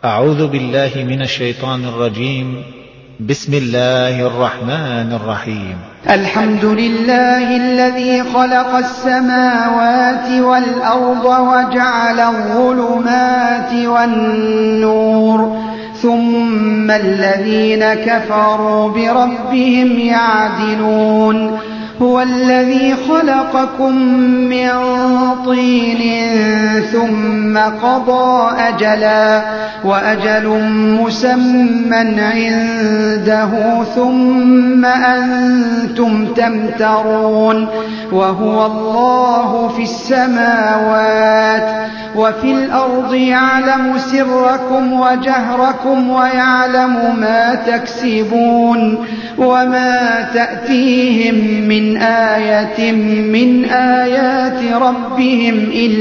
أعوذ بالله من الشيطان الرجيم. بسم الله الرحمن الرحيم. الحمد لله الذي خلق السماوات والأرض وجعل الظلمات والنور ثم الذين كفروا بربهم يعدلون. هو الذي خلقكم من طين ثم قضى أجلا وأجل مسمى عنده ثم أنتم تمترون. وهو الله في السماوات وفي الأرض يعلم سركم وجهركم ويعلم ما تكسبون. وما تأتيهم من آية من آيات ربهم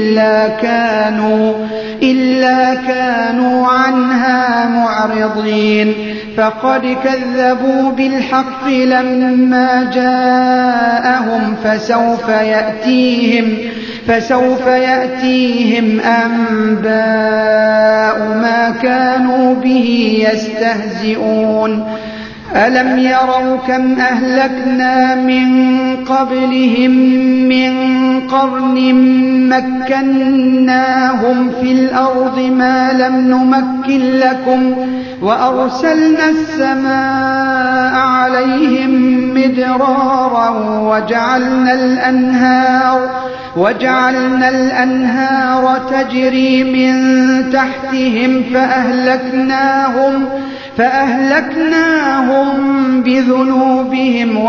إلا كانوا عنها معرضين. فقد كذبوا بالحق لما جاءهم فسوف يأتيهم أنباء ما كانوا به يستهزئون. ألم يروا كم أهلكنا من قبلهم من قرن مكناهم في الأرض ما لم نمكن لكم وأرسلنا السماء عليهم مدرارا وجعلنا الأنهار تجري من تحتهم فأهلكناهم بذنوبهم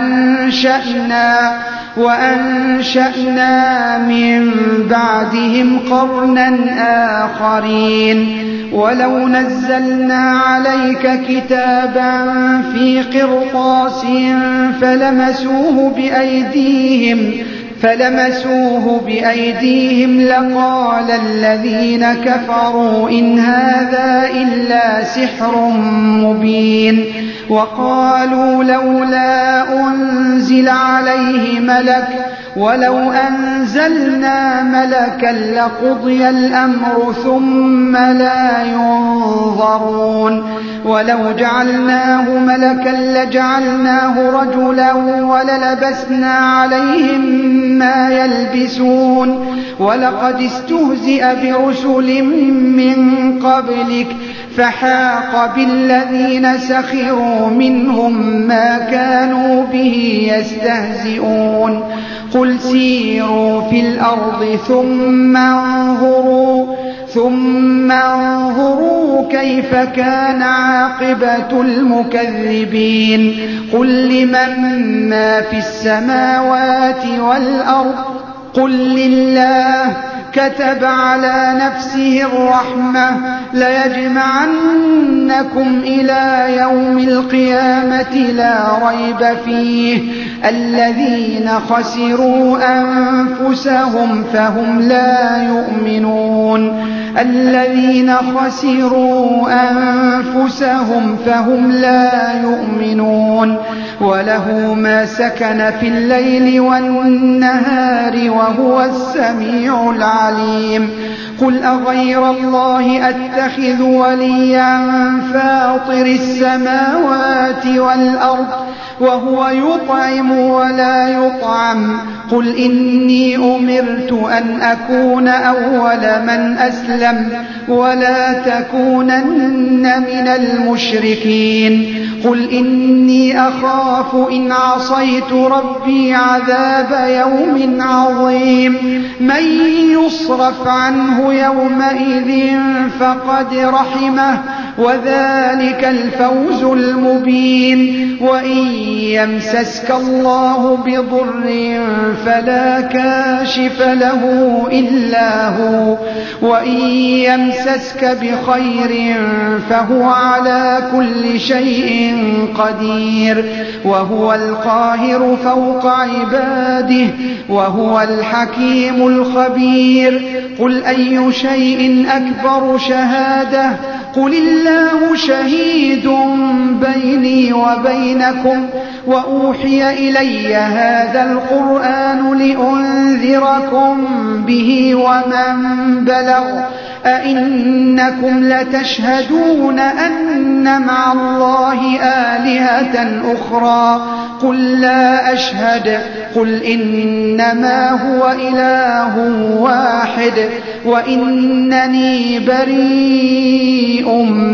وأنشأنا من بعدهم قرنا آخرين. ولو نزلنا عليك كتابا في قرطاس فلمسوه بأيديهم لقال الذين كفروا إن هذا إلا سحر مبين. وقالوا لولا أنزل عليه ملك ولو أنزلنا ملكا لقضي الأمر ثم لا ينظرون. ولو جعلناه ملكا لجعلناه رجلا وللبسنا عليهم ما يلبسون. ولقد استهزئ برسل من قبلك فحاق بالذين سخروا منهم ما كانوا به يستهزئون. قل سيروا في الأرض ثم انظروا كيف كان عاقبة المكذبين. قل لمن ما في السماوات والأرض قل لله كتب على نفسه الرحمة ليجمعنكم إلى يوم القيامة لا ريب فيه. الذين خسروا أنفسهم فهم لا يؤمنون. وله ما سكن في الليل والنهار وهو السميع العليم. قل أغير الله أتخذ وليا فاطر السماوات والأرض وهو يطعم ولا يطعم. قل إني أمرت أن أكون أول من أسلم ولا تكونن من المشركين. قل إني أخاف إن عصيت ربي عذاب يوم عظيم. من يصرف عنه يومئذ فقد رحمه وذلك الفوز المبين. وإن يمسسك الله بضر فلا كاشف له إلا هو وإن يمسسك بخير فهو على كل شيء قدير. وهو القاهر فوق عباده وهو الحكيم الخبير. قل أي شيء أكبر شهادة قل الله شهيد بيني وبينكم وأوحي إلي هذا القرآن لأنذركم به ومن بلغ أئنكم لتشهدون أن مع الله آلهة أخرى قل لا أشهد قل إنما هو إله واحد وإنني بريء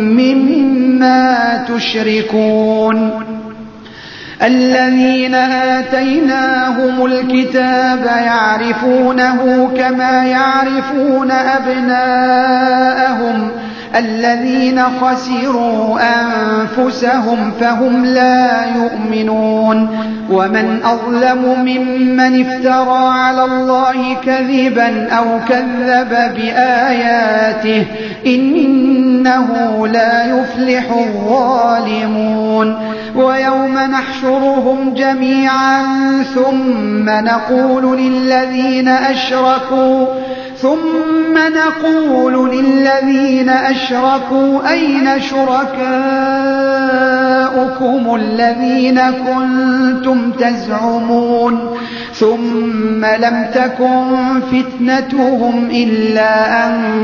مما تشركون الذين آتيناهم الكتاب يعرفونه كما يعرفون أبناءهم الذين خسروا أنفسهم فهم لا يؤمنون ومن أظلم ممن افترى على الله كذبا أو كذب بآياته إنه لا يفلح الظالمون ويوم نحشرهم جميعا ثم نقول للذين أشركوا أين شركاؤكم الذين كنتم تزعمون ثم لم تكن فتنتهم إلا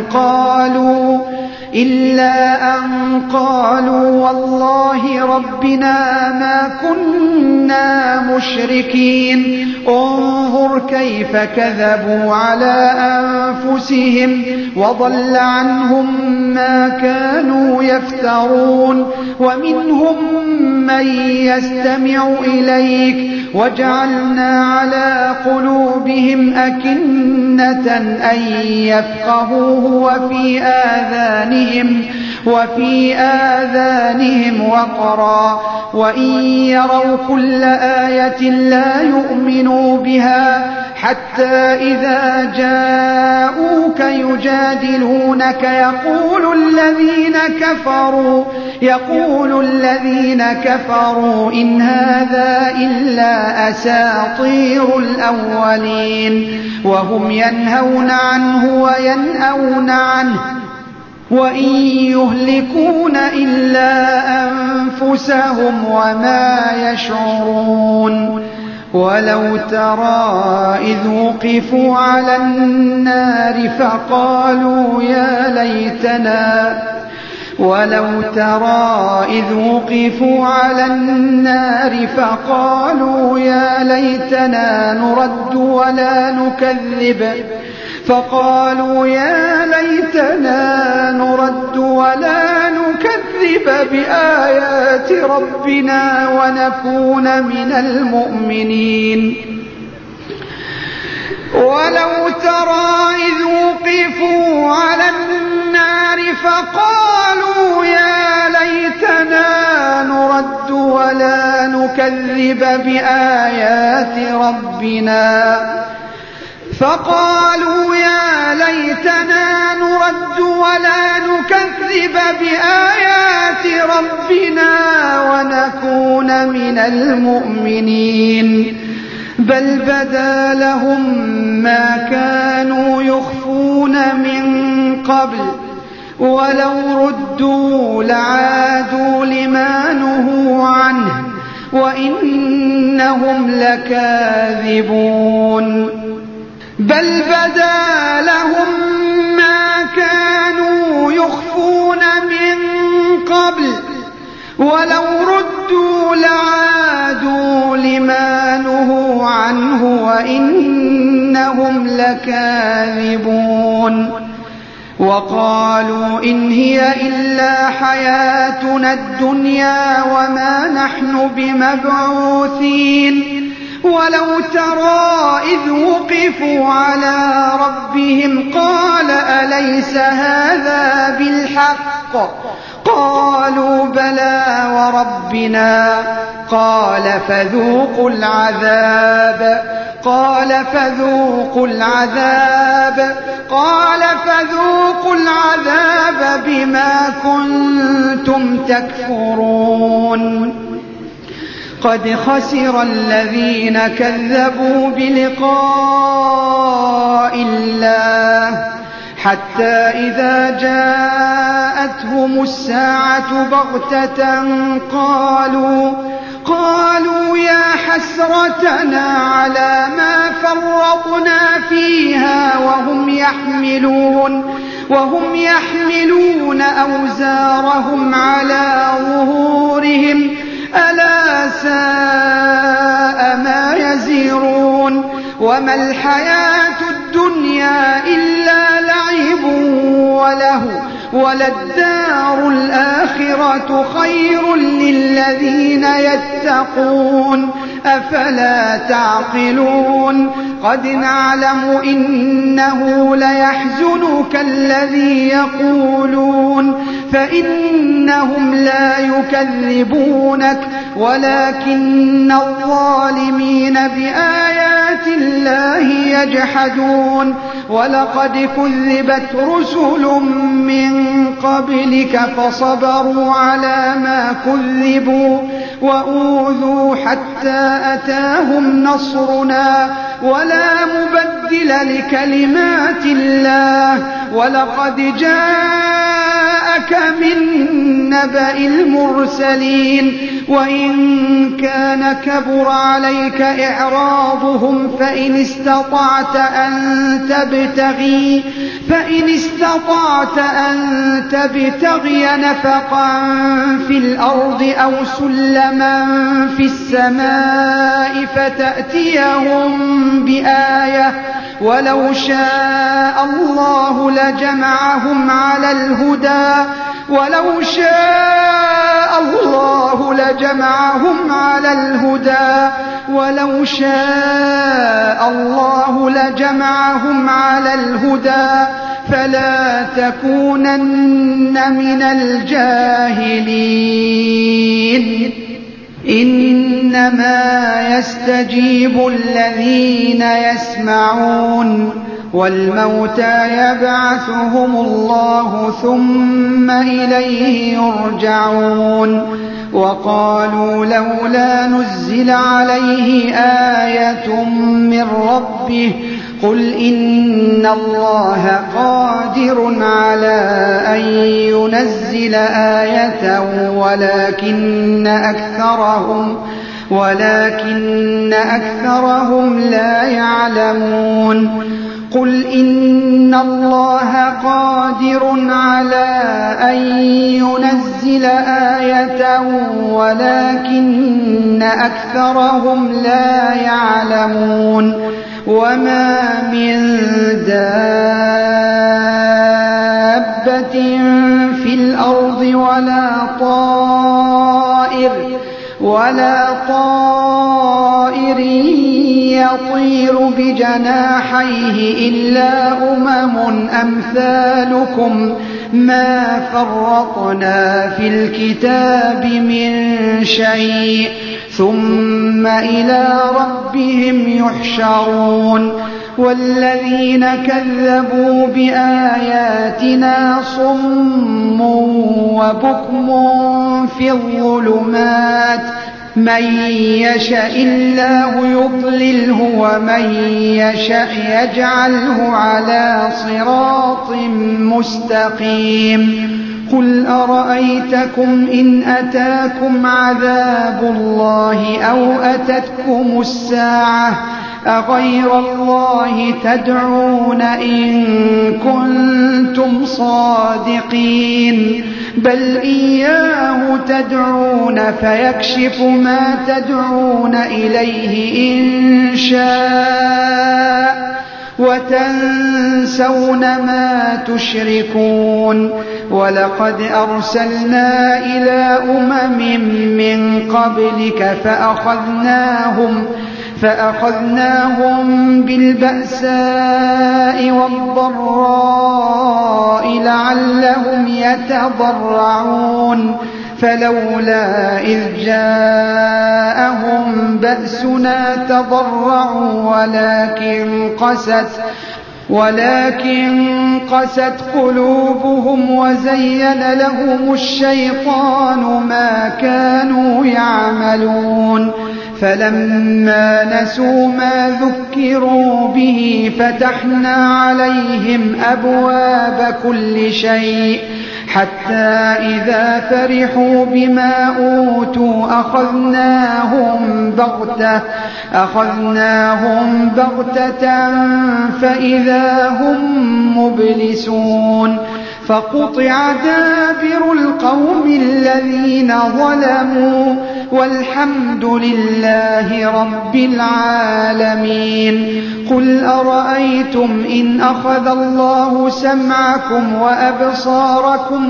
أن قالوا والله ربنا ما كنا مشركين انظر كيف كذبوا على أنفسهم وضل عنهم ما كانوا يفترون ومنهم من يستمع إليك وجعلنا على قلوبهم أكنة أن يفقهوه وفي آذانهم وقرا وإن يروا كل آية لا يؤمنوا بها حتى إذا جاءوك يجادلونك يقول الذين كفروا إن هذا إلا أساطير الأولين وهم ينهون عنه وينأون عنه وإن يهلكون إلا أنفسهم وما يشعرون ولو ترى إذ وقفوا على النار فقالوا يا ليتنا نرد ولا نكذب بآيات ربنا ونكون من المؤمنين ولو ترى إذ وقفوا على النار فقالوا يا ليتنا نرد ولا نكذب بآيات ربنا ونكون من المؤمنين بل بدا لهم ما كانوا يخفون من قبل ولو ردوا لعادوا لما نهوا عنه وإنهم لكاذبون بل بدا لهم ما كانوا يخفون من قبل ولو ردوا لعادوا لما نهوا عنه وإنهم لكاذبون وقالوا إن هي إلا حياتنا الدنيا وما نحن بمبعوثين ولو ترى إذ وقفوا على ربهم قال أليس هذا بالحق قالوا بلى وربنا قال فذوقوا العذاب بما كنتم تكفرون قد خسر الذين كذبوا بلقاء الله حتى إذا جاءتهم الساعة بغتة قالوا يا حسرتنا على ما فرطنا فيها وهم يحملون أوزارهم على ظهورهم ألا ساء ما يزرون وما الحياة الدنيا إلا لعب وله وللدار الآخرة خير للذين يتقون أفلا تعقلون قد نعلم إنه ليحزنك الذي يقولون فإنهم لا يكذبونك ولكن الظالمين بآيات الله يجحدون ولقد كذبت رسل من قبلك فصبروا على ما كذبوا وأوذوا حتى أتاهم نصرنا ولا مبدل لكلمات الله ولقد جاءك من نبأ المرسلين وإن كان كبر عليك إعراضهم فإن استطعت أن تبتغي نفقا في الأرض أو سلما في السماء فتأتيهم بآية ولو شاء الله لجمعهم على الهدى فلا تكونن من الجاهلين إنما يستجيب الذين يسمعون والموتى يبعثهم الله ثم إليه يرجعون وقالوا لولا نزل عليه آية من ربه قل إن الله قادر على أن ينزل آية ولكن أكثرهم لا يعلمون قل إن الله قادر على أن ينزل آية ولكن أكثرهم لا يعلمون وما من دابة في الأرض ولا طائر يطير بجناحيه إلا أمثالكم ما فرطنا في الكتاب من شيء ثم إلى ربهم يحشرون والذين كذبوا بآياتنا صم وبكم في الظلمات من يشاء الله يضلله ومن يشاء يجعله على صراط مستقيم قل أرأيتكم إن أتاكم عذاب الله أو أتتكم الساعة أغير الله تدعون إن كنتم صادقين بل إياه تدعون فيكشف ما تدعون إليه إن شاء وتنسون ما تشركون ولقد أرسلنا إلى من قبلك فأخذناهم بالبأساء والضراء لعلهم يتضرعون فلولا إذ جاءهم بأسنا تضرعوا ولكن قست قلوبهم وزين لهم الشيطان ما كانوا يعملون فلما نسوا ما ذكروا به فتحنا عليهم أبواب كل شيء حتى إذا فرحوا بما أوتوا أخذناهم بغتة فإذا هم مبلسون فقطع دابر القوم الذين ظلموا والحمد لله رب العالمين. قل أرأيتم إن أخذ الله سمعكم وأبصاركم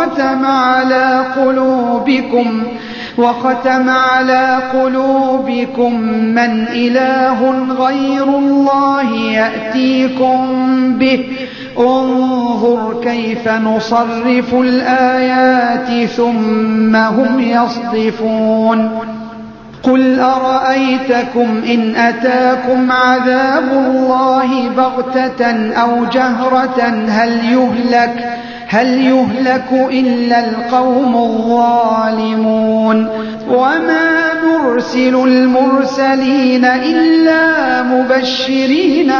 وختم على قلوبكم من إله غير الله يأتيكم به انظر كيف نصرف الآيات ثم هم يصدفون. قل أرأيتكم إن أتاكم عذاب الله بغتة أو جهرة هل يهلك إلا القوم الظالمون. وما نرسل المرسلين إلا مبشرين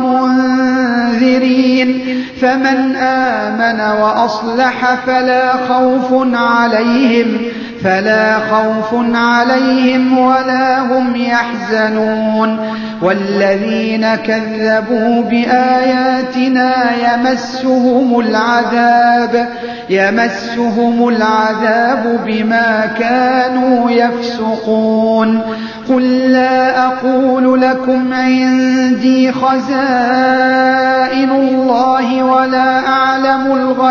ومنذرين فمن آمن وأصلح فلا خوف عليهم ولا هم يحزنون. والذين كذبوا بآياتنا يمسهم العذاب بما كانوا يفسقون. قل لا أقول لكم عندي خزائن الله ولا أعلم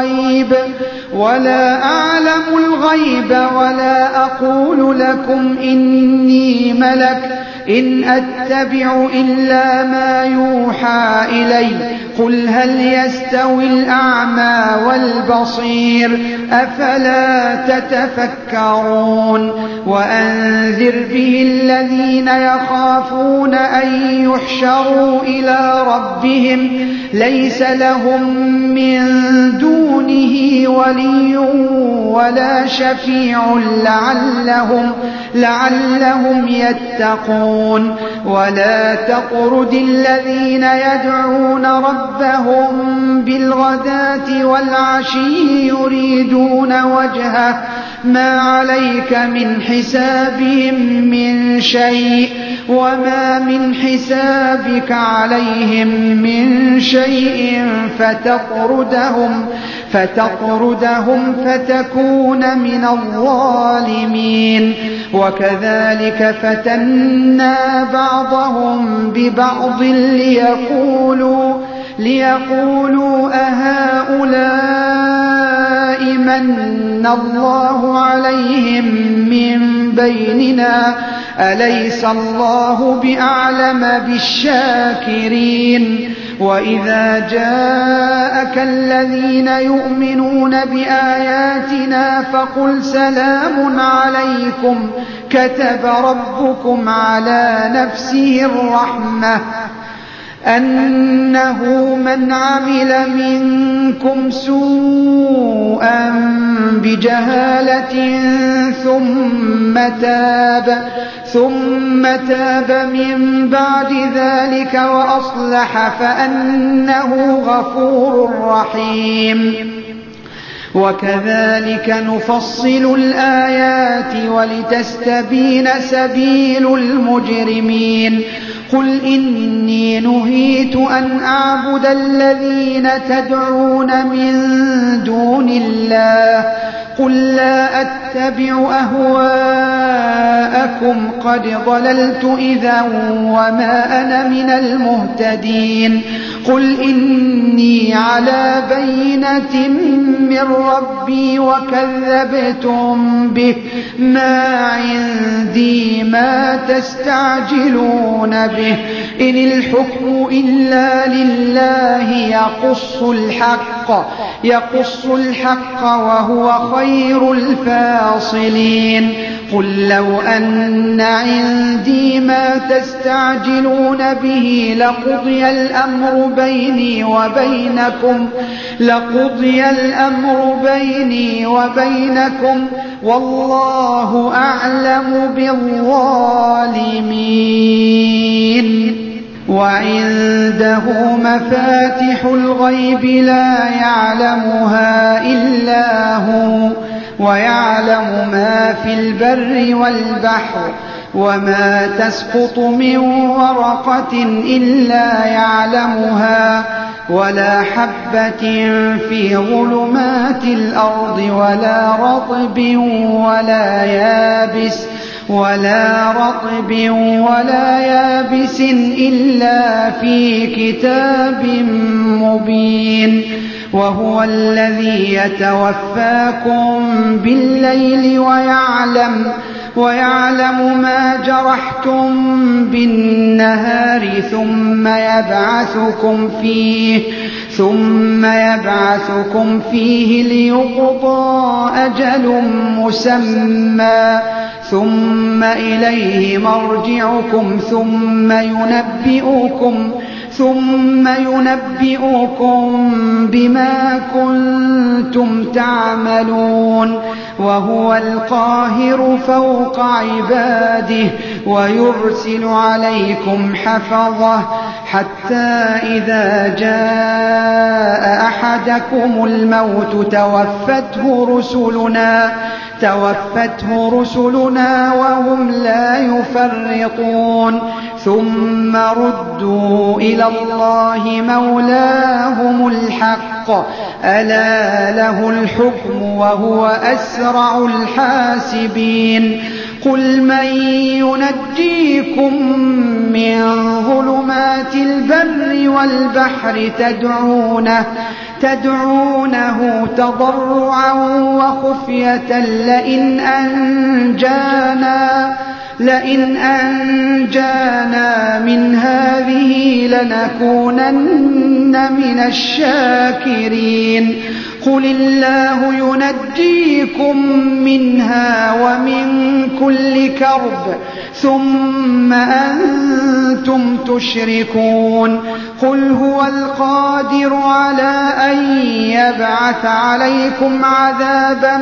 الغيب ولا أقول لكم إني ملك إن أتبع إلا ما يوحى إلي. قل هل يستوي الأعمى والبصير أفلا تتفكرون. وأنذر به الذين يخافون أن يحشروا إلى ربهم ليس لهم من دونه ولي ولا شفيع لعلهم يتقون. ولا تطرد الذين يدعون ربهم بالغداة والعشي يريدون وجهه ما عليك من حسابهم من شيء وما من حسابك عليهم من شيء فتطردهم فتكون من الظالمين. وكذلك فتنا بعضهم ببعض ليقولوا أهؤلاء من الله عليهم من بيننا أليس الله بأعلم بالشاكرين. وإذا جاءك الذين يؤمنون بآياتنا فقل سلام عليكم كتب ربكم على نفسه الرحمة أنه من عمل منكم سوءا بجهالة ثم تاب من بعد ذلك وأصلح فأنه غفور رحيم. وكذلك نفصل الآيات ولتستبين سبيل المجرمين. قل إني نهيت أن أعبد الذين تدعون من دون الله قل لا أتبع أهواءكم قد ضللت إذا وما أنا من المهتدين. قل إني على بينة من ربي وكذبتم به ما عندي ما تستعجلون به إن الحكم إلا لله يقص الحق وهو خير الفاصلين. قل لو أن عندي ما تستعجلون به لقضي الأمر بيني وبينكم والله أعلم بالظالمين. وعنده مفاتح الغيب لا يعلمها إلا هو ويعلم ما في البر والبحر وما تسقط من ورقة إلا يعلمها ولا حبة في ظلمات الأرض ولا رطب ولا يابس إلا في كتاب مبين وهو الذي يتوفاكم بالليل ويعلم ما جرحتم بالنهار ثم يبعثكم فيه ليقضى أجل مسمى ثم إليه مرجعكم ثم ينبئكم بما كنتم تعملون وهو القاهر فوق عباده ويرسل عليكم حفظة حتى إذا جاء أحدكم الموت توفته رسلنا وهم لا يفرطون ثم ردوا إلى الله مولاهم الحق ألا له الحكم وهو أسرع الحاسبين قل من ينجيكم من ظلمات البر والبحر تدعونه تضرعا وخفية لئن أنجانا من هذه لنكونن من الشاكرين قل الله ينجيكم منها ومن كل كرب ثم أنتم تشركون قل هو القادر على أن يبعث عليكم عذابا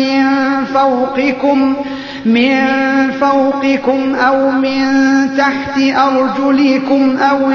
من فوقكم أو من تحت أرجلكم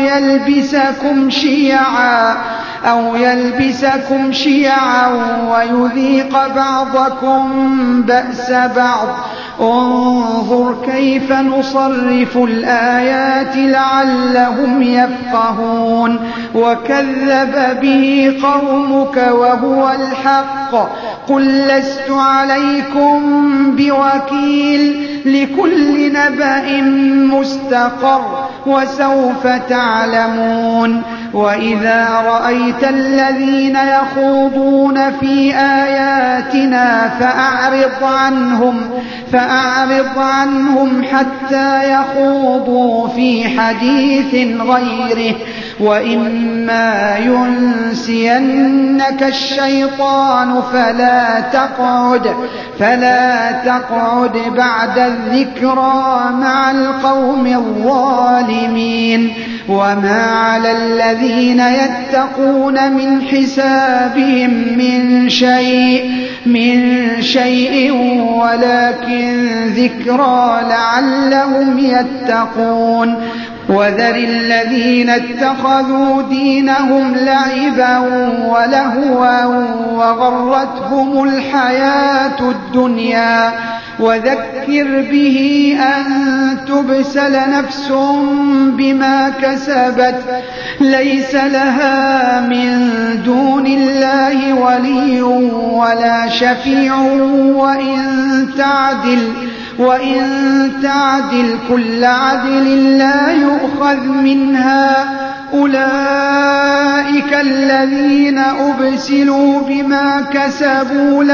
أو يلبسكم شيعا ويذيق بعضكم بأس بعض انظر كيف نصرف الآيات لعلهم يفقهون وكذب به قومك وهو الحق قل لست عليكم بوكيل لكل نبأ مستقر وسوف تعلمون وإذا رأيت الذين يخوضون في آياتنا فأعرض عنهم حتى يخوضوا في حديث غيره وإما ينسينك الشيطان فلا تقعد بعد الذكرى مع القوم الظالمين وما على الذين يتقون من حسابهم من شيء ولكن ذكرى لعلهم يتقون وذر الذين اتخذوا دينهم لعبا ولهوا وغرتهم الحياة الدنيا وذكر به أن تبسل نفس بما كسبت ليس لها من دون الله ولي ولا شفيع وإن تعدل كل عدل لا يؤخذ منها أولئك الذين أبسلوا بما كسبوا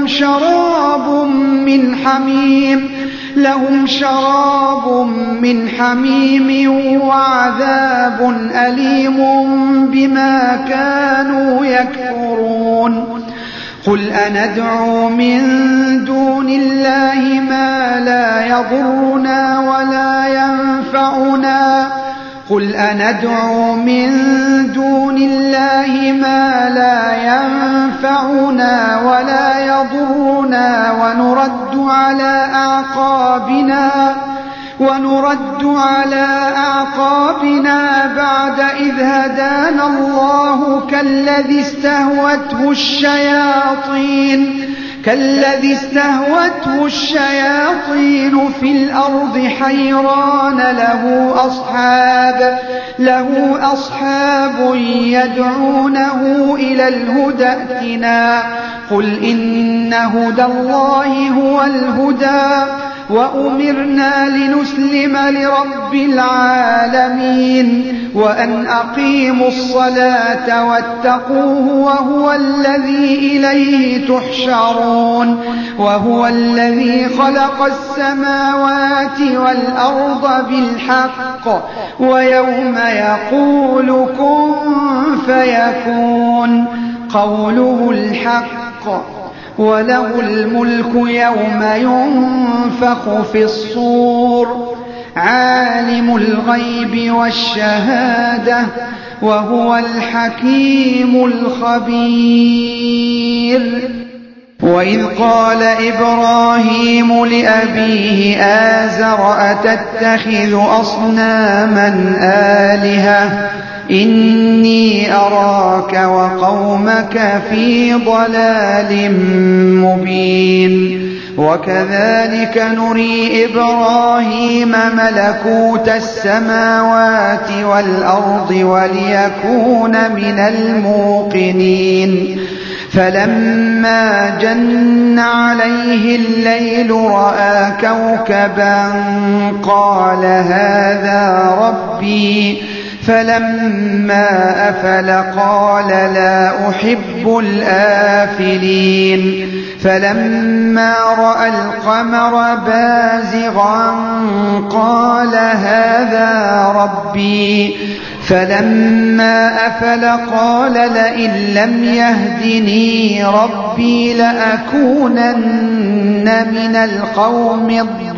لهم شراب من حميم وعذاب أليم بما كانوا يكفرون قل أندعو من دون الله ما لا يضرنا ولا ينفعنا ونرد على أعقابنا بعد إذ هدانا الله كالذي كالذي استهوته الشياطين في الأرض حيران له أصحاب يدعونه إلى الهدى ائتنا قل إن هدى الله هو الهدى وأمرنا لنسلم لرب العالمين وأن أقيموا الصلاة واتقوه وهو الذي إليه تحشرون وهو الذي خلق السماوات والأرض بالحق ويوم يقول كن فيكون قوله الحق وله الملك يوم ينفخ في الصور عالم الغيب والشهادة وهو الحكيم الخبير وإذ قال إبراهيم لأبيه آزر أتتخذ أصناما آلهة إني أراك وقومك في ضلال مبين وكذلك نري إبراهيم ملكوت السماوات والأرض وليكون من الموقنين فلما جن عليه الليل رأى كوكبا قال هذا ربي فلما أفل قال لا أحب الآفلين فلما رأى القمر بازغا قال هذا ربي فلما أفل قال لئن لم يهدني ربي لأكونن من القوم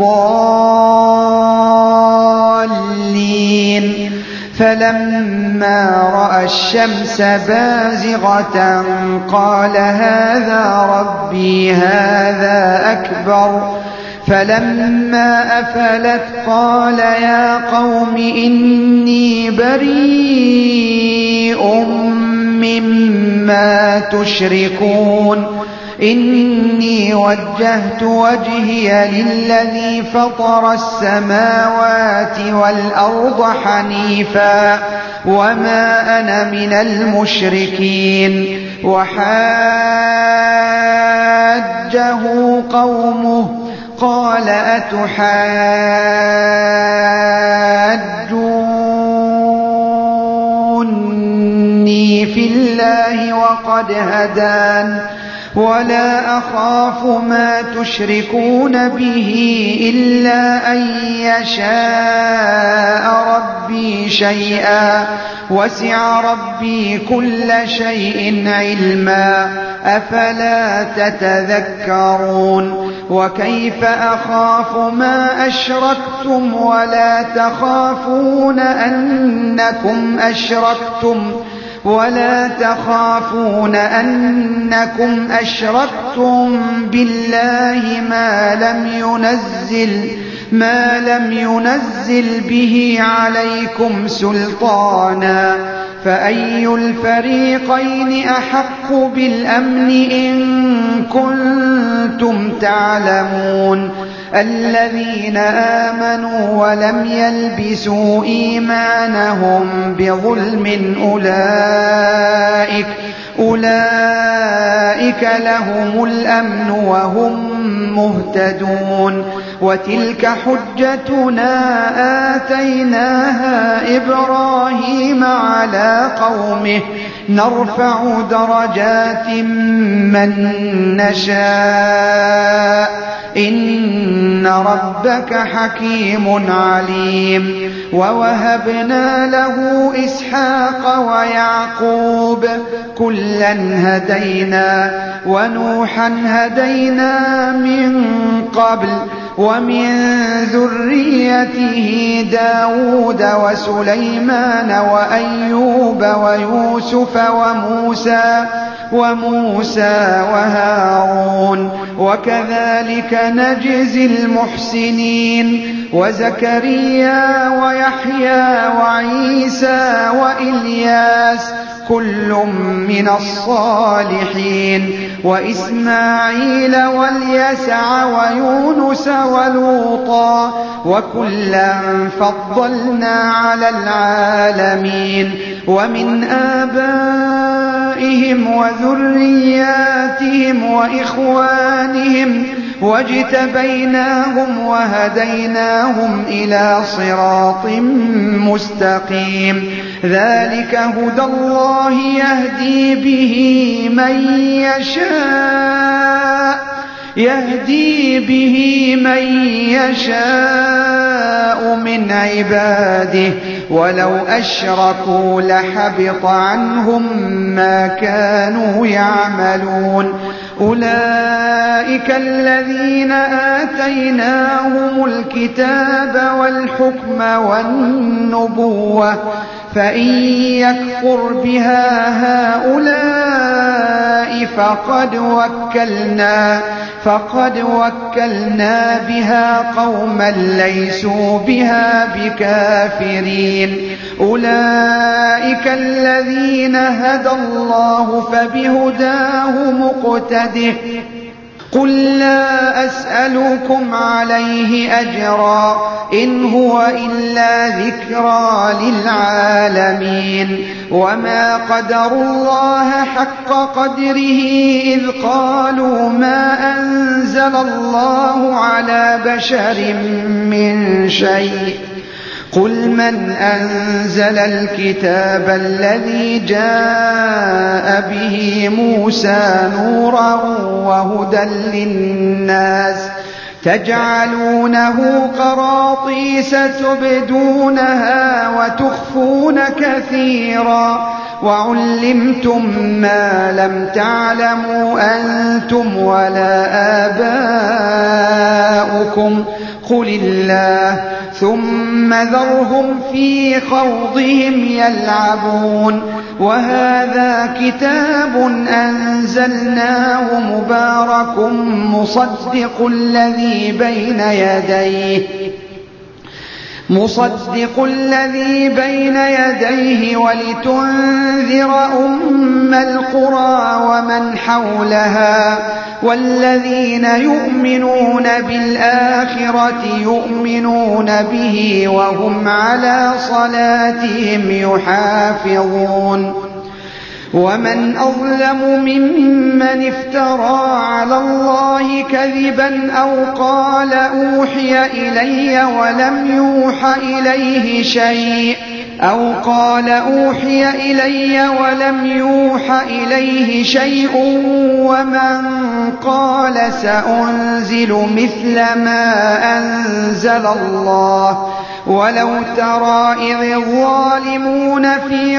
الضالين فلما رأى الشمس بازغة قال هذا ربي هذا أكبر فلما أفلت قال يا قوم إني بريء مما تشركون إني وجهت وجهي للذي فطر السماوات والأرض حنيفا وما أنا من المشركين وحاجه قومه قال أتحاجوني في الله وقد هدان ولا أخاف ما تشركون به إلا أن يشاء ربي شيئا وسع ربي كل شيء علما أفلا تتذكرون وكيف أخاف ما أشركتم ولا تخافون أنكم أشركتم بالله ما لم ينزل به عليكم سلطانا فأي الفريقين أحق بالأمن إن كنتم تعلمون الذين آمنوا ولم يلبسوا إيمانهم بظلم أولئك لهم الأمن وهم مهتدون وتلك حجتنا آتيناها إبراهيم على قومه نرفع درجات من نشاء إن ربك حكيم عليم ووهبنا له إسحاق ويعقوب كلا هدينا ونوحا هدينا من قبل ومن ذريته داود وسليمان وأيوب ويوسف وموسى وهارون وكذلك نجزي المحسنين وزكريا ويحيى وعيسى وإلياس كل من الصالحين وإسماعيل واليسع ويونس ولوطا وكلا فضلنا على العالمين ومن آبائهم وذرياتهم وإخوانهم واجتبيناهم وهديناهم إلى صراط مستقيم ذلك هدى الله يهدي به من يشاء من عباده ولو أشركوا لحبط عنهم ما كانوا يعملون أولئك الذين آتيناهم الكتاب والحكم والنبوة فإن يكفر بها هؤلاء فقد وكلنا بها قوما ليسوا بها بكافرين أولئك الذين هدى الله فبهداه مقتده قل لا أسألكم عليه أجرا إن هو إلا ذكرى للعالمين وما قدروا الله حق قدره إذ قالوا ما أنزل الله على بشر من شيء قل من أنزل الكتاب الذي جاء به موسى نورا وهدى للناس تجعلونه قراطيس تبدونها وتخفون كثيرا وعلمتم ما لم تعلموا أنتم ولا آباؤكم قل الله ثم ذرهم في خوضهم يلعبون وهذا كتاب أنزلناه مبارك مصدق الذي بين يديه ولتنذر أم القرى ومن حولها والذين يؤمنون بالآخرة يؤمنون به وهم على صلاتهم يحافظون ومن أظلم ممن افترى على الله كذبا أو قال أوحي إلي ولم يوحى إليه شيء ومن قال سأنزل مثل ما أنزل الله ولو ترى إذ الظالمون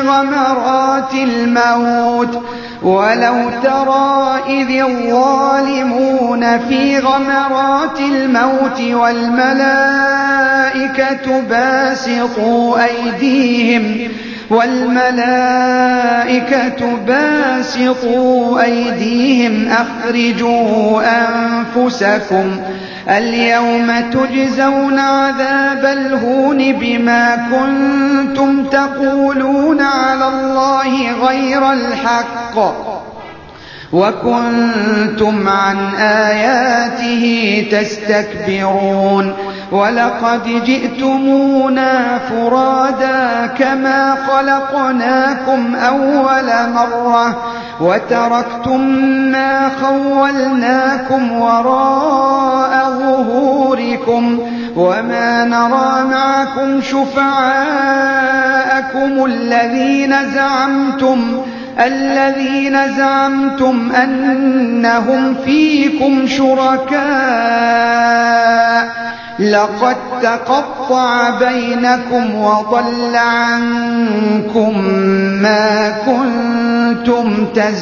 في غمرات الموت والملائكة باسطوا أيديهم أخرجوا أنفسكم اليوم تجزون عذاب الهون بما كنتم تقولون على الله غير الحق وكنتم عن آياته تستكبرون ولقد جئتمونا فرادا كما خلقناكم أول مرة وتركتم ما خولناكم وراء ظهوركم وما نرى معكم شفعاءكم الذين زعمتم أنهم فيكم شركاء لقد تقطع بينكم وضل عنكم ما كنتم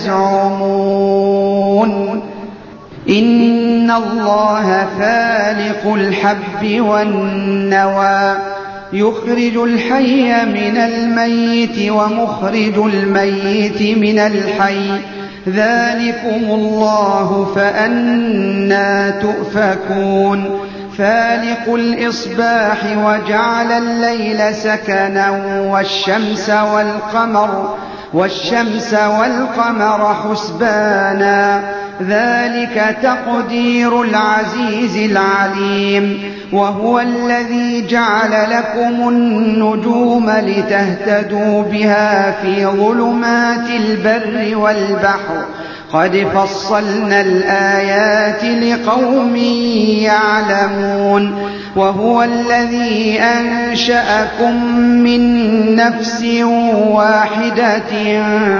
تزعمون إن الله فالق الحب والنوى يخرج الحي من الميت ومخرج الميت من الحي ذلكم الله فأنى تؤفكون فالق الإصباح وجعل الليل سكنا والشمس والقمر والشمس والقمر حسبانا ذلك تقدير العزيز العليم وهو الذي جعل لكم النجوم لتهتدوا بها في ظلمات البر والبحر قد فصلنا الآيات لقوم يعلمون وهو الذي أنشأكم من نفس واحدة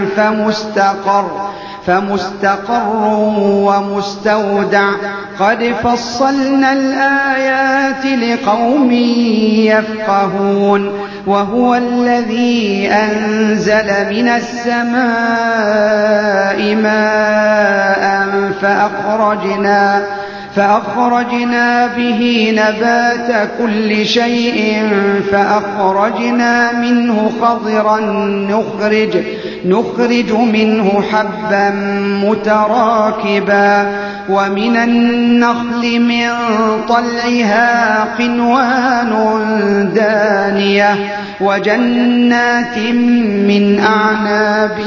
فمستقر ومستودع قد فصلنا الآيات لقوم يفقهون وهو الذي أنزل من السماء ماء فأخرجنا به نبات كل شيء فأخرجنا منه خضرا نخرج منه حبا متراكبا ومن النخل من طلعها قنوان دانية وجنات من أعناب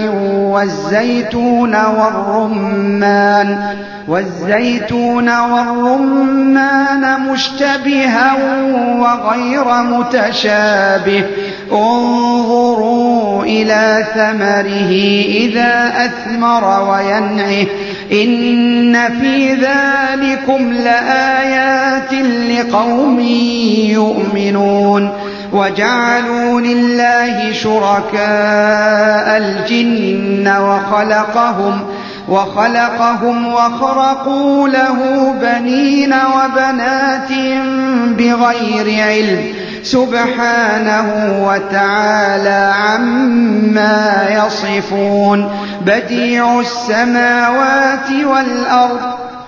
والزيتون والرمان مشتبها وغير متشابه انظروا إلى ثمره إذا أثمر وينعه إن في ذلكم لآيات لقوم يؤمنون وجعلوا لله شركاء الجن وخلقهم وخرقوا له بنين وبنات بغير علم سبحانه وتعالى عما يصفون بديع السماوات والأرض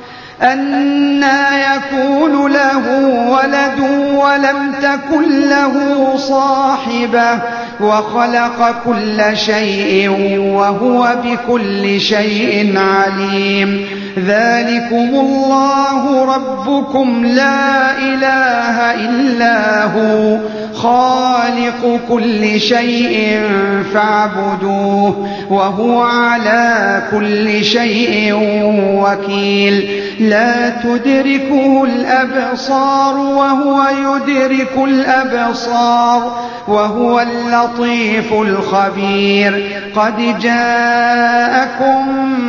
أنى يكون له ولد ولم تكن له صاحبة وخلق كل شيء وهو بكل شيء عليم ذلكم الله ربكم لا إله إلا هو خالق كل شيء فاعبدوه وهو على كل شيء وكيل لا تدركه الأبصار وهو يدرك الأبصار وهو اللطيف الخبير قد جاءكم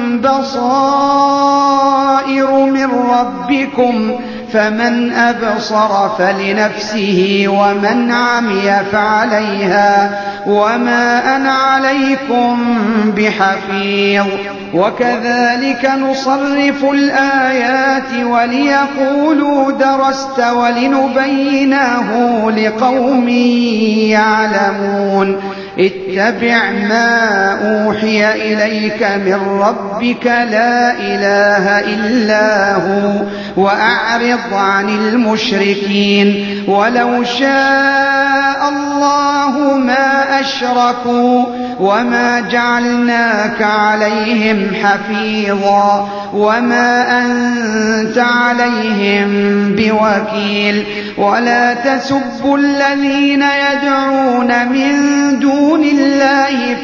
بصائر من ربكم فمن أبصر فلنفسه ومن عمي فعليها وما أنا عليكم بحفيظ وكذلك نصرف الآيات وليقولوا درست ولنبينه لقوم يعلمون اتبع ما أوحي إليك من ربك لا إله إلا هو وأعرض عن المشركين ولو شاء الله ما أشركوا وما جعلناك عليهم حفيظا وما أنت عليهم بوكيل ولا تسبوا الذين يدعون من دون الله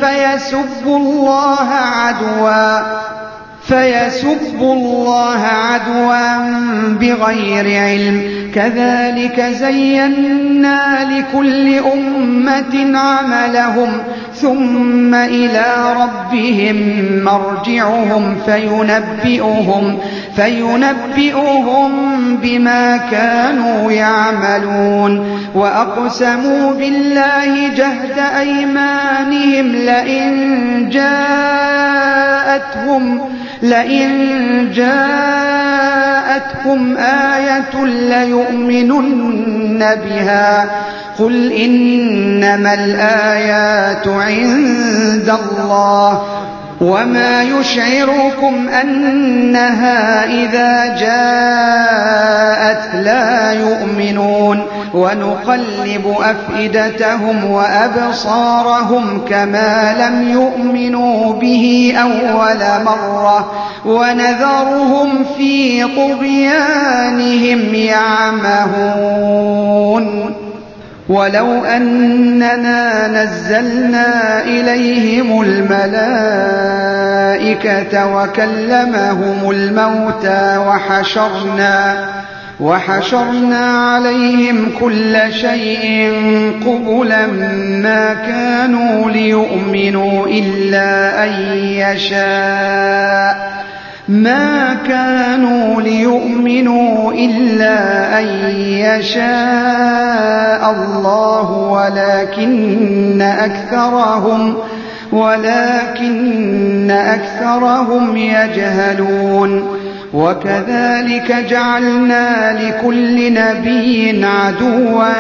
فيسبوا الله عدوا بغير علم كذلك زينا لكل أمة عملهم ثم إلى ربهم مرجعهم فينبئهم بما كانوا يعملون وأقسموا بالله جهد أيمانهم لئن جاءتهم آية ليؤمنن بها قل إنما الآيات عند الله وما يشعركم أنها إذا جاءت لا يؤمنون ونقلب أفئدتهم وأبصارهم كما لم يؤمنوا به أول مرة ونذرهم في طغيانهم يعمهون ولو أننا نزلنا إليهم الملائكة وكلمهم الموتى وحشرنا عليهم كل شيء قبلا ما كانوا ليؤمنوا إلا أن يشاء الله ولكن أكثرهم يجهلون. وكذلك جعلنا لكل نبي عدوا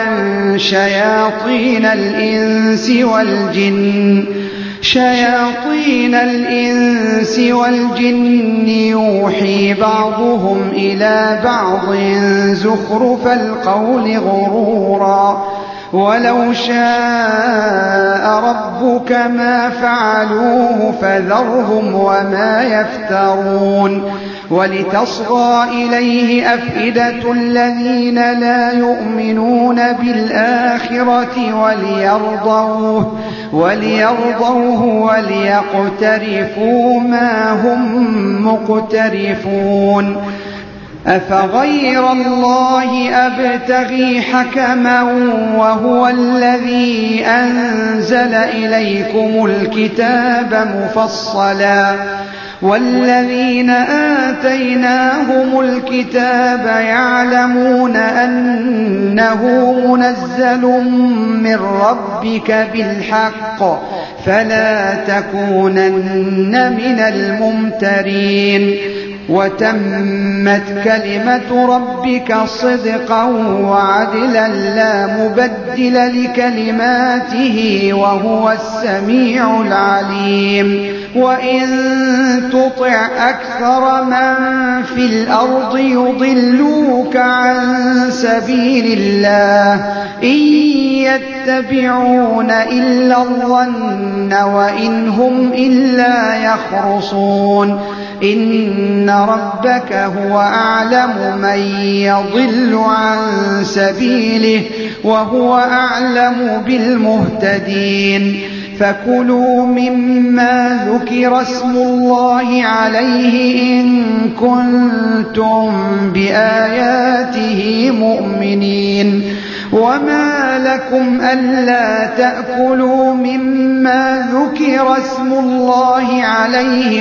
شياطين الإنس والجن يوحي بعضهم إلى بعض زخرف القول غرورا ولو شاء ربك ما فعلوه فذرهم وما يفترون. ولتصغى إليه أفئدة الذين لا يؤمنون بالآخرة وليرضوه وليقترفوا ما هم مقترفون. أفغير الله أبتغي حكما وهو الذي أنزل إليكم الكتاب مفصلا والذين آتيناهم الكتاب يعلمون أنه منزل من ربك بالحق فلا تكونن من الممترين. وتمت كلمة ربك صدقا وعدلا لا مبدل لكلماته وهو السميع العليم. وإن تطع أكثر من في الأرض يضلوك عن سبيل الله إن يتبعون إلا الظن وإن هم إلا يخرصون. إن ربك هو أعلم من يضل عن سبيله وهو أعلم بالمهتدين. فكلوا مما ذكر اسم الله عليه إن كنتم بآياته مؤمنين. وما لكم ألا تأكلوا مما ذكر اسم الله عليه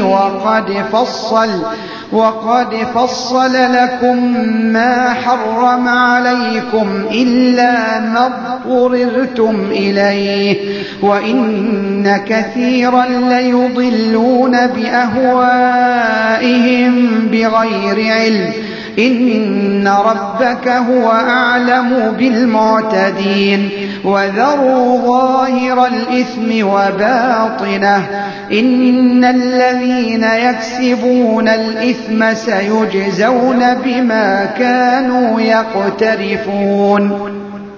وقد فصل لكم ما حرم عليكم إلا ما اضطررتم إليه وإن كثيرا ليضلون بأهوائهم بغير علم. إن ربك هو أعلم بالمعتدين. وذروا ظاهر الإثم وباطنه إن الذين يكسبون الإثم سيجزون بما كانوا يقترفون.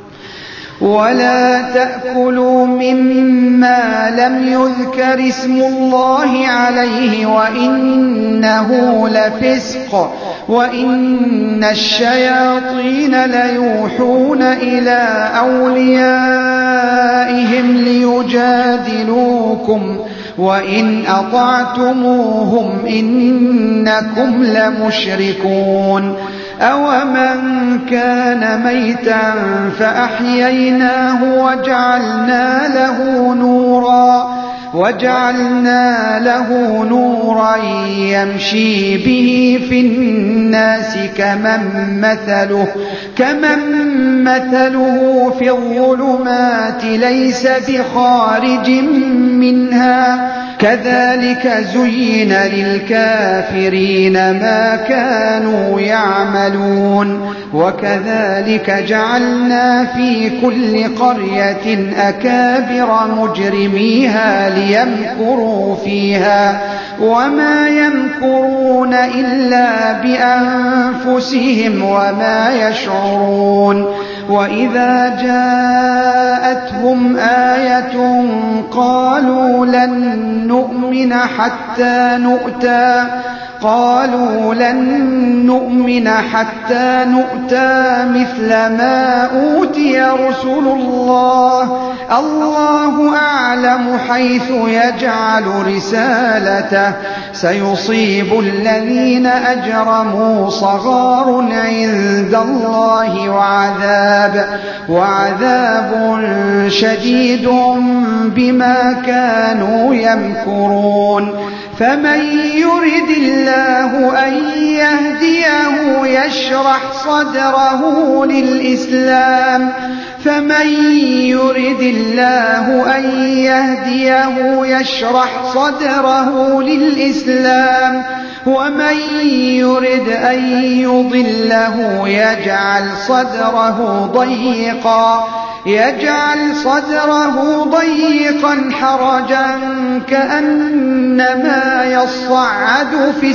ولا تأكلوا مما لم يذكر اسم الله عليه وإنه لفسق وإن الشياطين ليوحون إلى أوليائهم ليجادلوكم وإن أطعتموهم إنكم لمشركون. أومن كان ميتا فأحييناه وجعلنا له نورا يمشي به في الناس كمن مثله في الظلمات ليس بخارج منها. كذلك زين للكافرين ما كانوا يعملون. وكذلك جعلنا في كل قرية أكابر مجرميها ليمكروا فيها وما يمكرون إلا بأنفسهم وما يشعرون. وإذا جاءتهم آية قالوا لن نؤمن حتى نؤتى قالوا لن نؤمن حتى نؤتى مثل ما أوتي رسل الله أعلم حيث يجعل رسالته سيصيب الذين أجرموا صغار عند الله وعذاب شديد بما كانوا يمكرون فمن يرد الله أن يهديه يشرح صدره للإسلام ومن يرد أن يضله يجعل صدره ضيقا حرجا كأنما يصعد في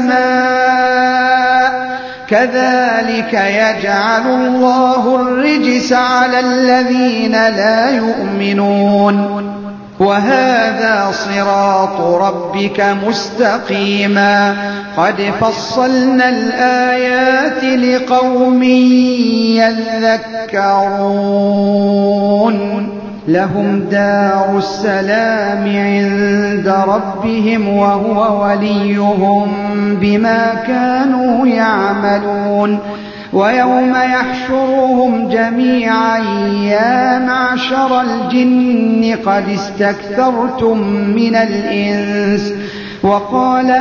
السماء كذلك يجعل الله الرجس على الذين لا يؤمنون وهذا صراط ربك مستقيما قد فصلنا الآيات لقوم يذكرون لهم دار السلام عند ربهم وهو وليهم بما كانوا يعملون ويوم يحشرهم جميعا يا معشر الجن قد استكثرتم من الإنس وقال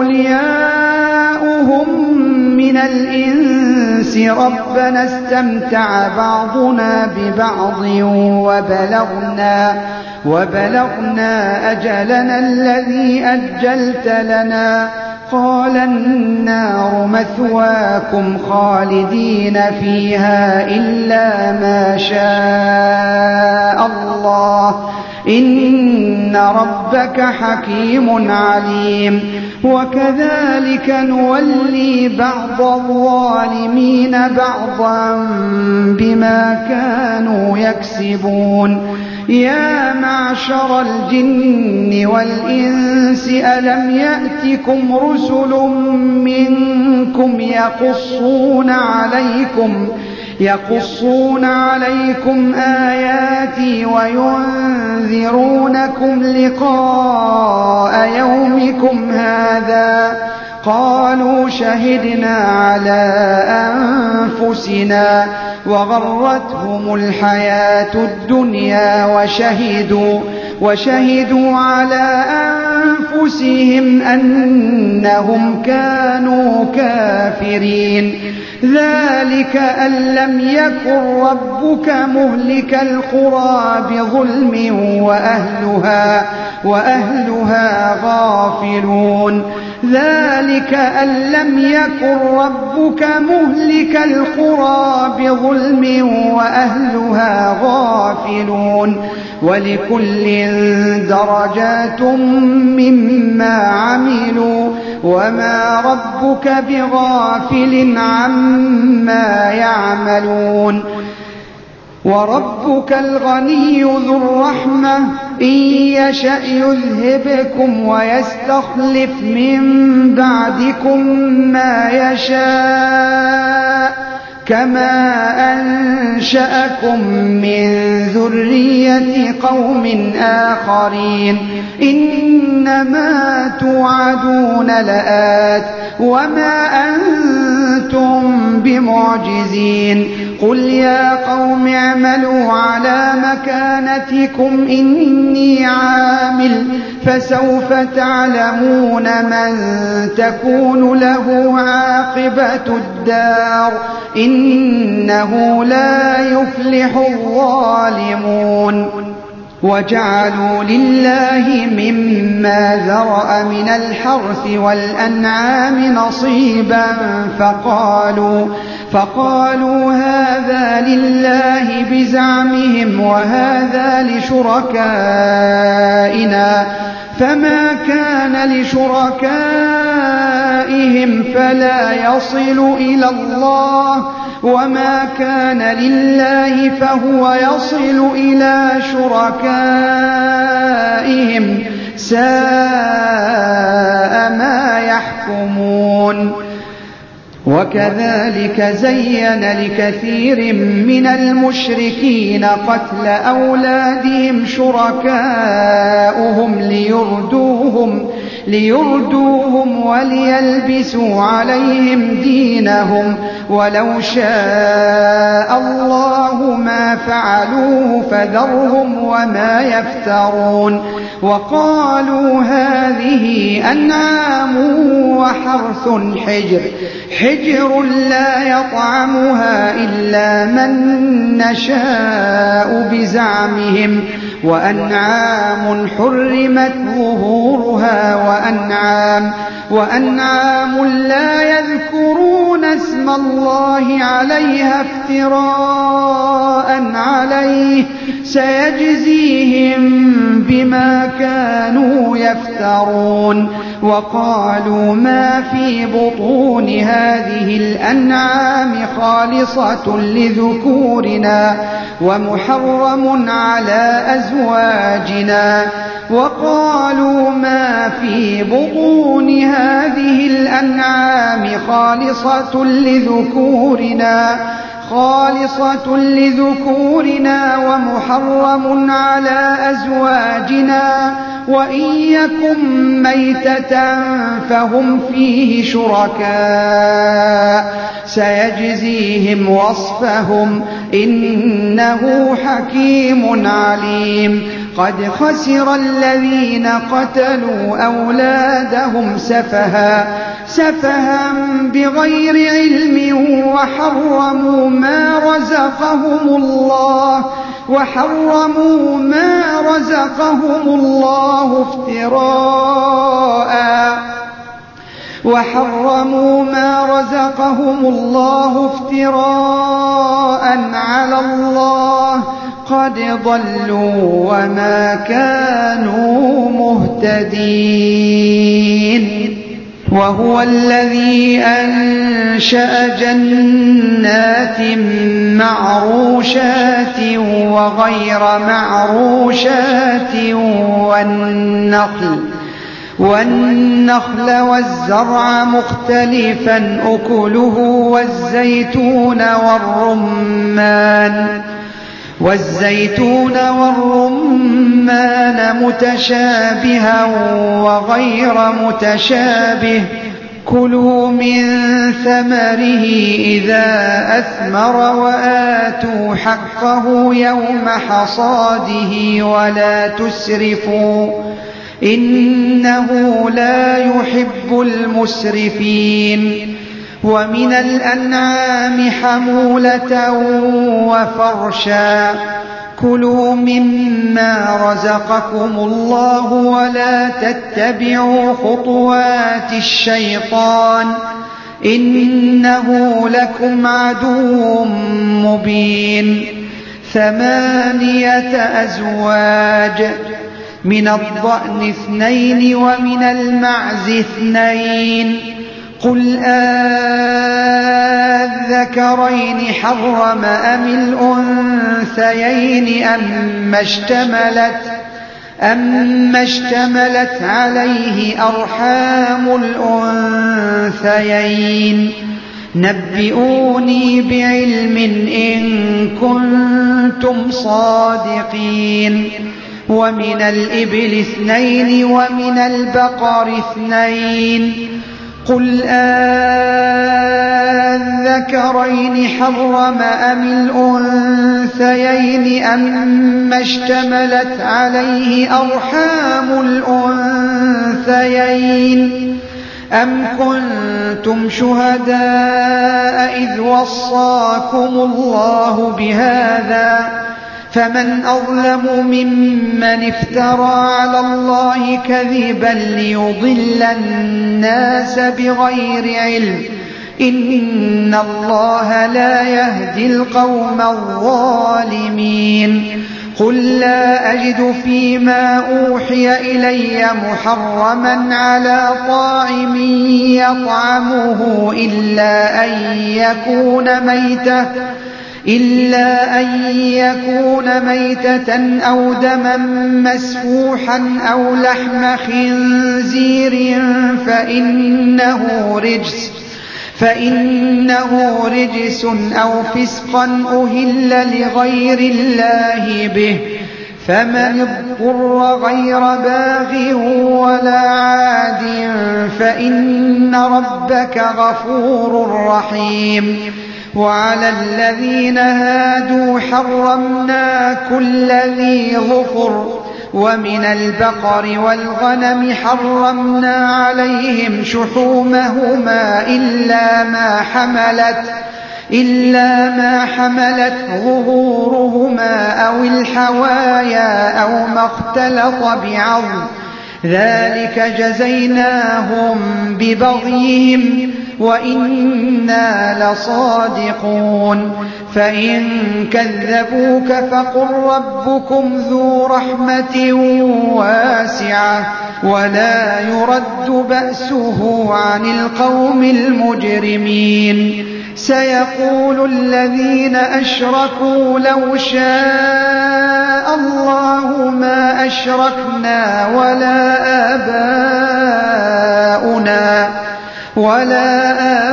أولياؤهم من الإنس ربنا استمتع بعضنا ببعض وبلغنا أجلنا الذي أجلت لنا قال النار مثواكم خالدين فيها إلا ما شاء الله إن ربك حكيم عليم وكذلك نولي بعض الظالمين بعضا بما كانوا يكسبون يا معشر الجن والإنس ألم يأتكم رسل منكم يقصون عليكم آياتي وينذرونكم لقاء يومكم هذا قالوا شهدنا على أنفسنا وغرتهم الحياة الدنيا وشهدوا على أنفسهم أنهم كانوا كافرين ذلك أن لم يكن ربك مهلك القرى بظلم وأهلها غافلون ذلك أن لم يكن ربك مهلك القرى بظلم وأهلها غافلون ولكل درجات مما عملوا وما ربك بغافل عما يعملون وربك الغني ذو الرحمة إن يشأ يذهبكم ويستخلف من بعدكم ما يشاء كما أنشأكم من ذرية قوم آخرين إنما توعدون لآت وما أنتم بمعجزين قل يا قوم اعملوا على مكانتكم إني عامل فسوف تعلمون من تكون له عاقبة الدار إنه لا يفلح الظالمون وجعلوا لله مما ذرأ من الحرث والأنعام نصيبا فقالوا هذا لله بزعمهم وهذا لشركائنا فما كان لشركائهم فلا يصل إلى الله وما كان لله فهو يصل إلى شركائهم ساء ما يحكمون. وكذلك زين لكثير من المشركين قتل أولادهم شركاؤهم ليردوهم وليلبسوا عليهم دينهم ولو شاء الله ما فعلوه فذرهم وما يفترون. وقالوا هذه أنعام وحرث حجر لا يطعمها إلا من نشاء بزعمهم وأنعام حرمت ظهورها وأنعام لا يذكرون اسم الله عليها افتراء عليه سيجزيهم بما كانوا يفترون. وقالوا ما في بطون هذه الأنعام خالصة لذكورنا ومحرم على أزواجنا. وقالوا ما في بطون هذه الأنعام خالصة لذكورنا ومحرم على أزواجنا وإن يكن ميتة فهم فيه شركاء سيجزيهم وصفهم إنه حكيم عليم. قد خسر الذين قتلوا أولادهم سفها بغير علم وحرموا ما رزقهم الله افتراء على الله قد ضلوا وما كانوا مهتدين. وهو الذي أنشأ جنات معروشات وغير معروشات والنخل والزرع مختلفا أكله والزيتون والرمان متشابها وغير متشابه كلوا من ثمره إذا أثمر وآتوا حقه يوم حصاده ولا تسرفوا إنه لا يحب المسرفين. ومن الأنعام حمولة وفرشا كلوا مما رزقكم الله ولا تتبعوا خطوات الشيطان إنه لكم عدو مبين. 8 أزواج من الضأن 2 ومن المعز 2 قل أذكرين حرم أم الأنثيين أما اشتملت عليه أرحام الأنثيين نبئوني بعلم إن كنتم صادقين. ومن الإبل 2 ومن البقر 2 قل أذكرين حرم أم الأنثيين أما اشتملت عليه أرحام الأنثيين أم كنتم شهداء إذ وصاكم الله بهذا فمن أظلم ممن افترى على الله كذبا ليضل الناس بغير علم إن الله لا يهدي القوم الظالمين. قل لا أجد فيما أوحي إلي محرما على طاعم إلا أن يكون ميتة أو دما مسفوحا أو لحم خنزير فإنه رجس أو فسقا أهل لغير الله به، فمن اضطر غير باغ ولا عاد فإن ربك غفور رحيم. وعلى الذين هادوا حرمنا كل ذي ظفر، ومن البقر والغنم حرمنا عليهم شحومهما إلا ما حملت ظهورهما أو الحوايا أو ما اختلط بعظم، ذلك جزيناهم ببغيهم وإنا لصادقون. فإن كذبوك فقل ربكم ذو رحمة واسعة ولا يرد بأسه عن القوم المجرمين. سيقول الذين أشركوا لو شاء الله ما أشركنا ولا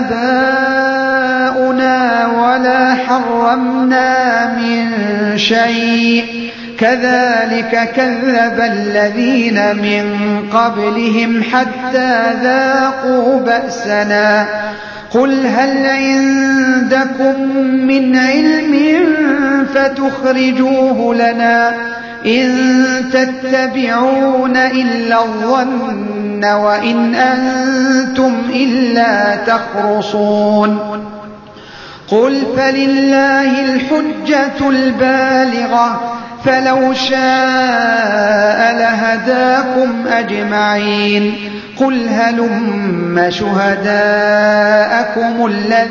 آباؤنا ولا حرمنا من شيء كذلك كذب الذين من قبلهم حتى ذاقوا بأسنا. قل هل عندكم من علم فتخرجوه لنا إن تتبعون إلا الظن وإن أنتم إلا تخرصون. قل فلله الحجة البالغة فلو شاء لهداكم أجمعين. قل هلم شهداءكم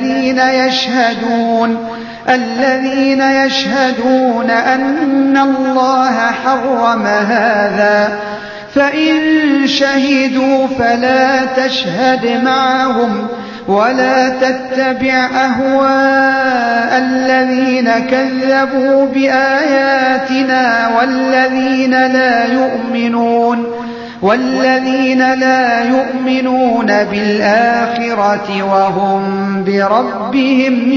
الذين يشهدون أن الله حرم هذا، فإن شهدوا فلا تشهد معهم ولا تتبع أهواء الذين كذبوا بآياتنا والذين لا يؤمنون بالآخرة وهم بربهم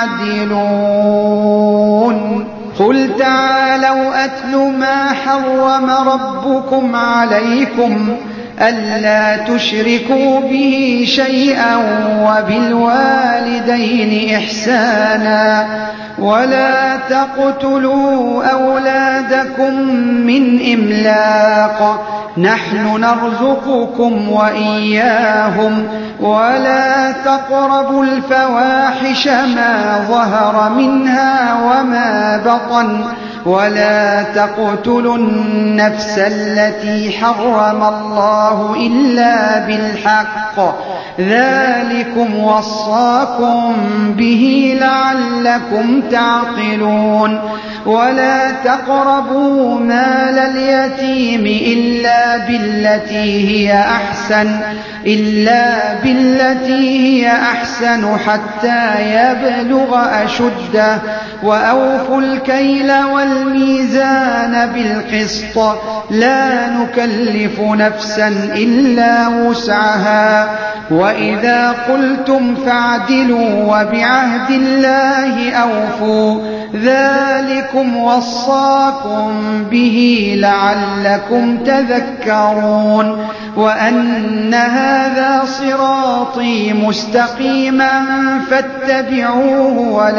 يعدلون. قل تعالوا أتل ما حرم ربكم عليكم ألا تشركوا به شيئا وبالوالدين إحسانا ولا تقتلوا أولادكم من إملاق نحن نرزقكم وإياهم ولا تقربوا الفواحش ما ظهر منها وما بطن ولا تقتلوا النفس التي حرم الله إلا بالحق ذلكم وصاكم به لعلكم تعقلون. ولا تقربوا مال اليتيم إلا بالتي هي أحسن حتى يبلغ أشده وأوفوا الكيل والميزان بالقسط لا نكلف نفسا إلا وسعها وإذا قلتم فاعدلوا وبعهد الله أوفوا ذلكم وصاكم به لعلكم تذكرون. وأن هذا صراطي مستقيما فاتبعوه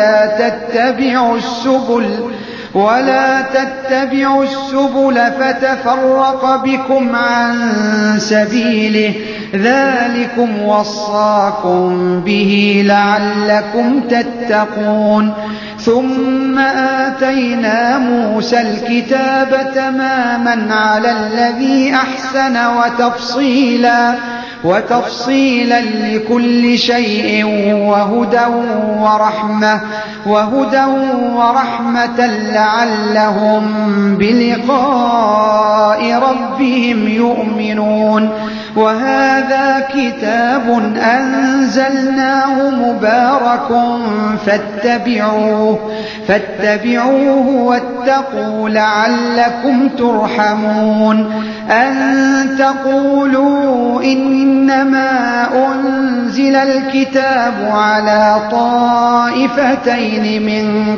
ولا تتبعوا السبل فتفرق بكم عن سبيله ذلكم وصاكم به لعلكم تتقون. ثم آتينا موسى الكتاب تماما على الذي أحسن وتفصيلا لكل شيء وهدى ورحمة لعلهم بلقاء ربهم يؤمنون وهذا كتاب أنزلناه مبارك فاتبعوه واتقوا لعلكم ترحمون أن تقولوا إنما أنزل الكتاب على طائفتين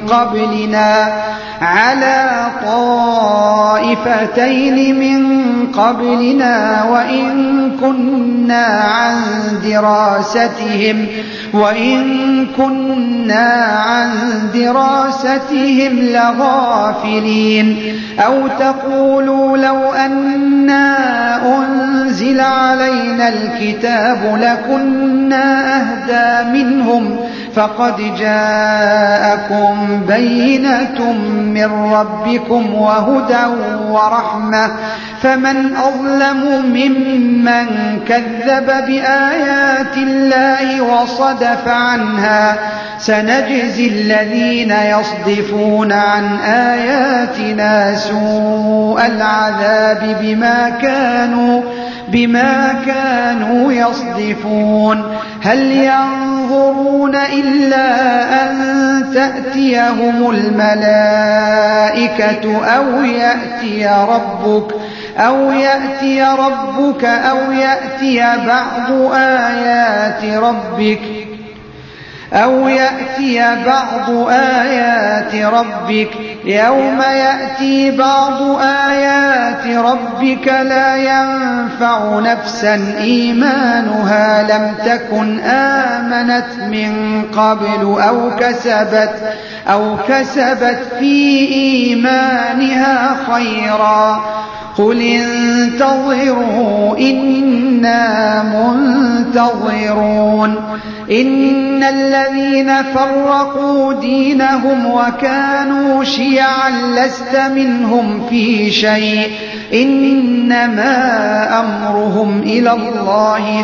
من قبلنا وإن كنا عن دراستهم لغافلين أو تقولوا لو أنا أنزل علينا الكتاب لكنا أهدى منهم فقد جاءكم بينة من ربكم وهدى ورحمة فمن أظلم ممن كذب بآيات الله وصدف عنها سنجزي الذين يصدفون عن آياتنا سوء العذاب بما كانوا يصدفون هل ينظرون إلا أن تأتيهم الملائكة أو يأتي ربك أو يأتي بعض آيات ربك يوم يأتي بعض آيات ربك لا ينفع نفسا إيمانها لم تكن آمنت من قبل أو كسبت في إيمانها خيرا قل انتظروا إنا منتظرون إن الذين فرقوا دينهم وكانوا شيعا لست منهم في شيء إنما أمرهم إلى الله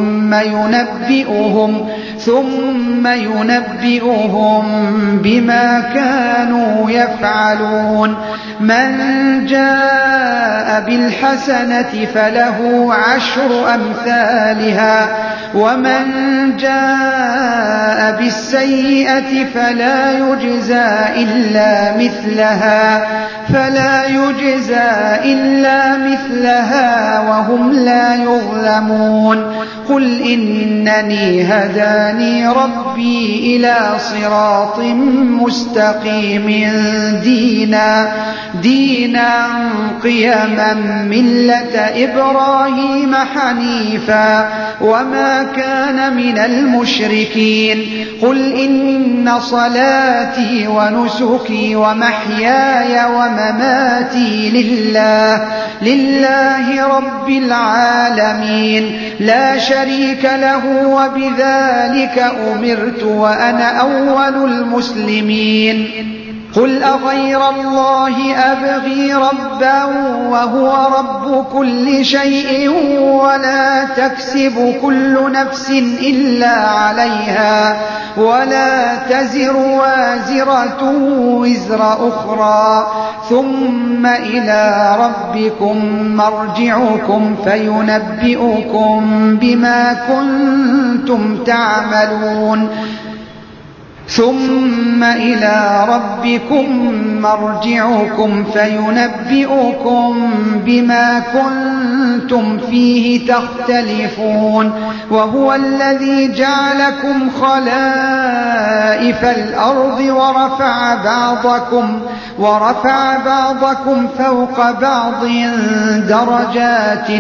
ثم ينبئهم بما كانوا يفعلون من جاء بالحسنة فله 10 أمثالها ومن جاء بالسيئة فلا يجزى إلا مثلها وهم لا يظلمون قل إنني هداني ربي إلى صراط مستقيم دينا قيما ملة إبراهيم حنيفا وما كان من المشركين قل إن صلاتي ونسكي ومحياي ومماتي لله رب العالمين لا شريك له وبذلك أمرت وأنا أول المسلمين قل أغير الله أبغي ربا وهو رب كل شيء ولا تكسب كل نفس إلا عليها ولا تزر وازرة وزر أخرى ثم إلى ربكم مرجعكم فينبئكم بما كنتم تعملون ثم إلى ربكم مرجعكم فينبئكم بما كنتم فيه تختلفون وهو الذي جعلكم خلائف الأرض ورفع بعضكم فوق بعض درجات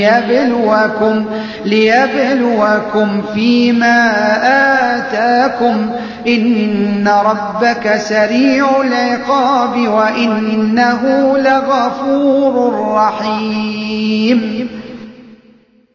ليبلوكم فيما آتاكم إن ربك سريع العقاب وإنه لغفور رحيم